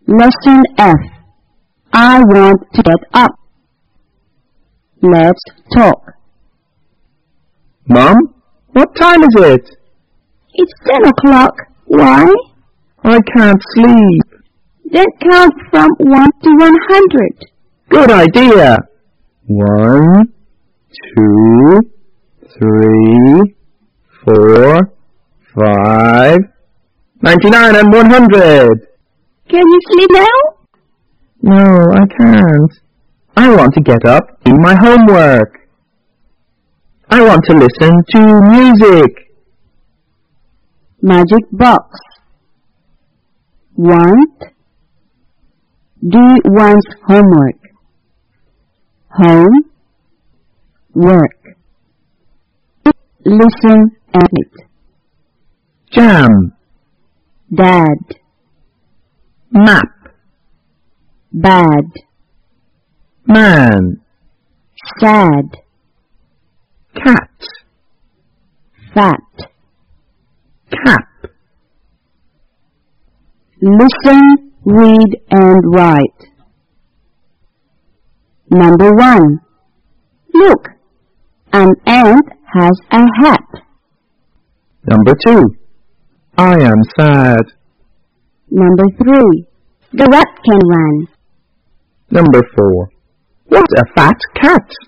Lesson F. I want to get up. Let's talk. Mom, what time is it? It's 10 o'clock. Why? I can't sleep. Then count from 1 to 100. Good idea. 1, 2, 3, 4, 5, 99 and 100. Can you sleep now? No, I can't. I want to get up, do my homework. I want to listen to music. Magic box. Want. Do one's homework. Home. Work. Listen and it. Jam. Dad. Map. Bad. Man. Sad. Cat. Fat. Cap. Listen, read and write. Number 1. Look, an ant has a hat. Number 2. I am sad. Number 3. The rat can run. Number 4. What a fat cat!